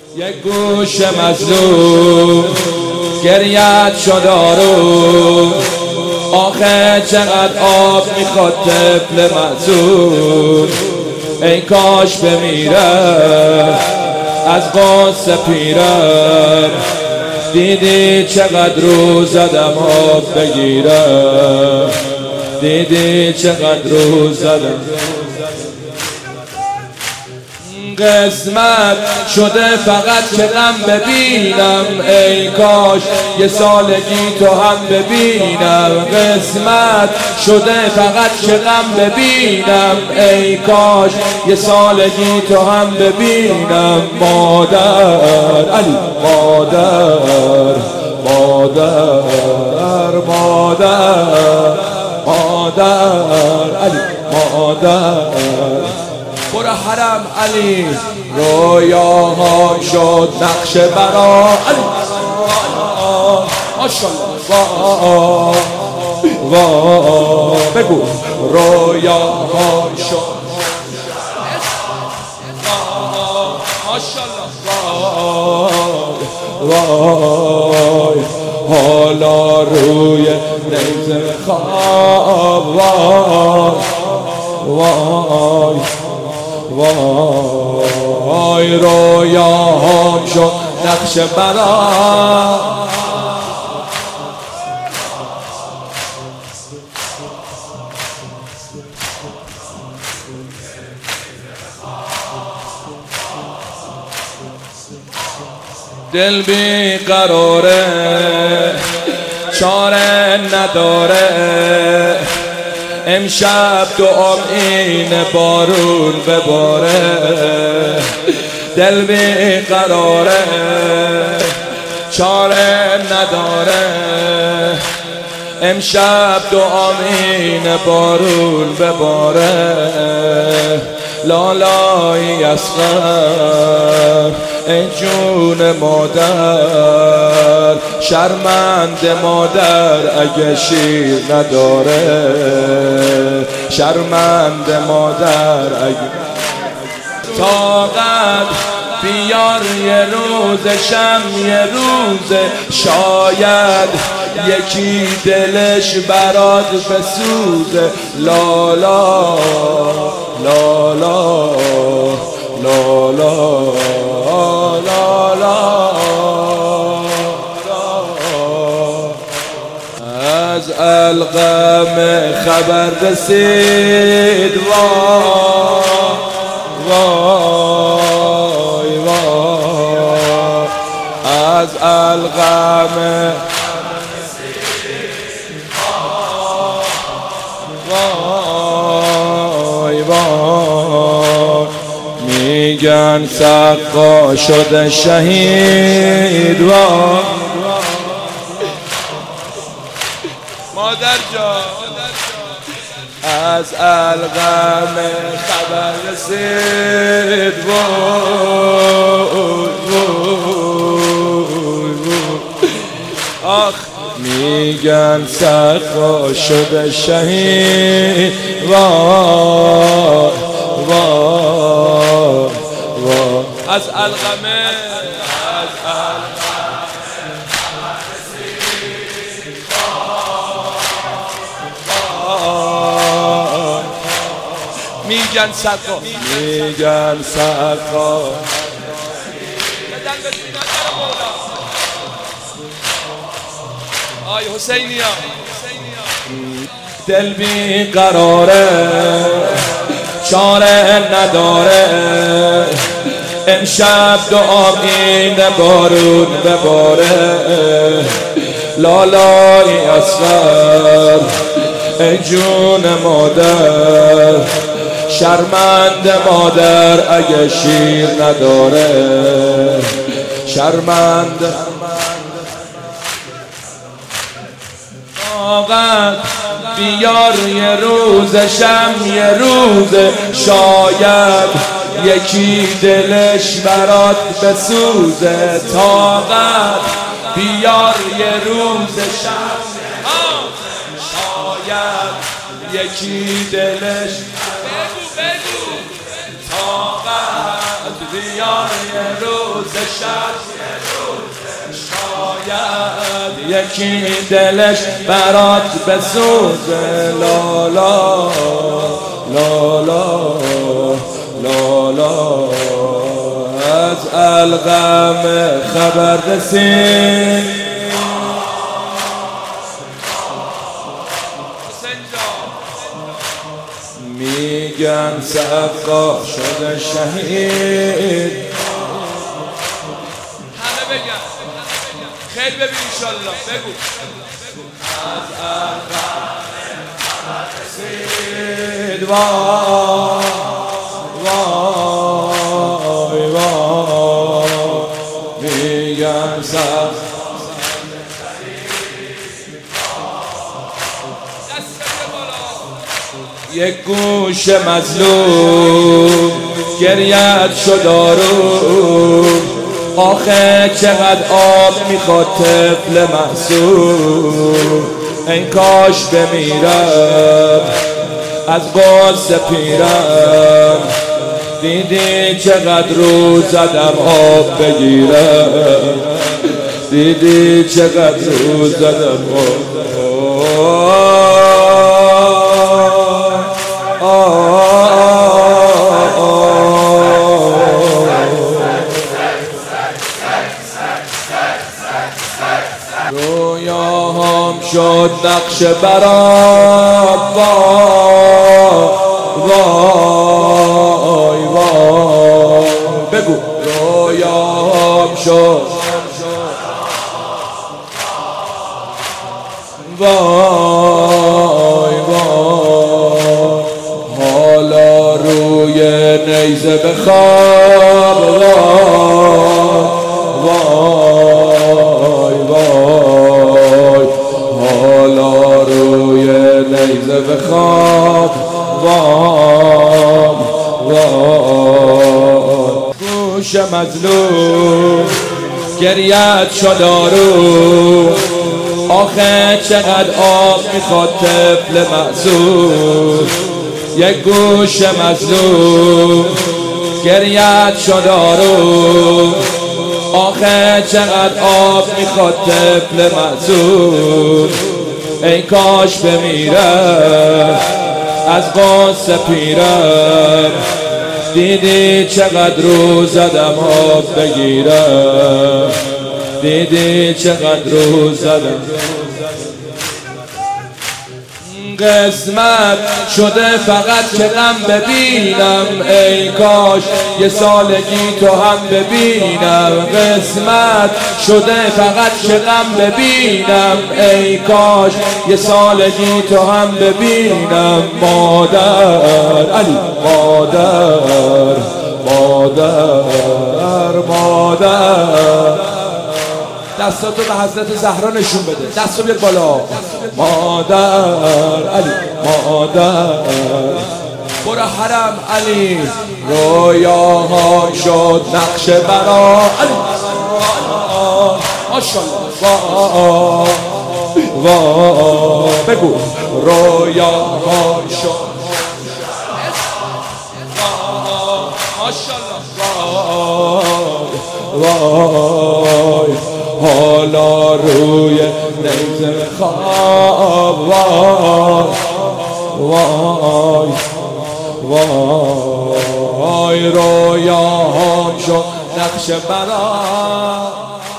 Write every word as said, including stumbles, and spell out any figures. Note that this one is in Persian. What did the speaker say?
یک گوش مظلوم گریت شد آروم، آخه چقدر آب میخواد طفل معصوم. ای کاش بمیرم از غصه پیرم، دیدی چقدر رو زدم آب بگیرم، دیدی چقدر رو زدم. قسمت شده فقط که غم ببینم، ای کاش یه سالگی تو هم ببینم. قسمت شده فقط که غم ببینم، ای کاش یه سالگی تو هم ببینم. مادر علی، مادر مادر مادر مادر علی، مادر برو حرم علی. رویاها شد نقش برا علی، ماشاءالله وای بگو. رویاها شد ماشاءالله وای، حالا روی نیزه خواب وای وای وای. رویاهام شد نقش برا، دل بی قراره چاره نداره، امشب دعام اینه بارون بباره. دل بی قراره چاره نداره، امشب دعام اینه بارون بباره. لالای اصغر ای جون مادر، شرمنده مادر اگه شیر نداره، شرمنده مادر اگه. طاقت بیار یه روز شم یه روز، شاید یکی دلش برات بسوزه. لالا لالا لالا لالا از القم خبر رسید وای وای وای، از القم وای وای. میگن سقا شده شهید وای. مادر جان از القم خبر رسید وای وای. آخ میگن سقا شده شهید وای وای وای. از القم از میگن سقا میگن سقا. آی حسینیا دل بی قراره چاره نداره، امشب دعام اینه بارون بباره. لالای اصغر ای جون مادر، شرمنده مادر اگه شیر نداره، شرمنده. طاقت بیار یه روز شم یه روز، شاید یکی دلش برات بسوزه. طاقت بیار یه روز شم، شاید یکی دلش. طاقت بیار یه روز شب شاید یکی دلش برات بسوزه لا لا لا لا لا لا از الغم خبر رسید میگن سقا شده شهید همه بگن خیلی ببین انشالله بگو از الغم خبر رسید وای وای وای میگن سقا یک گوش مظلوم گریت شد آروم آخه چقدر آب میخواد طفل معصوم این کاش بمیرم از غصه پیرم دیدی چقدر رو زدم آب بگیرم دیدی چقدر رو زدم آب رویاهام شد نقش برات وای وای بگو رویاهام شد وای وای حالا روی نیزه بخواب وای وای حالا روی نیزه بخواب وای وای گوش مظلوم گریت شد آروم آخه چقدر آب میخواد طفل معصوم یک گوش مظلوم گریت شد آروم آخه چقدر آب میخواد طفل معصوم ای کاش بمیرم از غصه پیرم دیدی چقدر رو زدم آب بگیرم دیدی چقدر رو زدم قسمت شده فقط که غم ببینم ای کاش یه سالگی تو هم ببینم قسمت شده فقط که غم ببینم ای کاش یه سالگی تو هم ببینم مادر علی مادر مادر مادر دستاتو به حضرت زهرا نشون بده دستو بیاد بالا مادر علی مادر برو حرم علی رویاها شد نقش برا علی ماشاءالله وای بگو رویاها شد ماشاءالله وای حالا روی نیزه خواب وای وای وای رویاهام شد نقش برا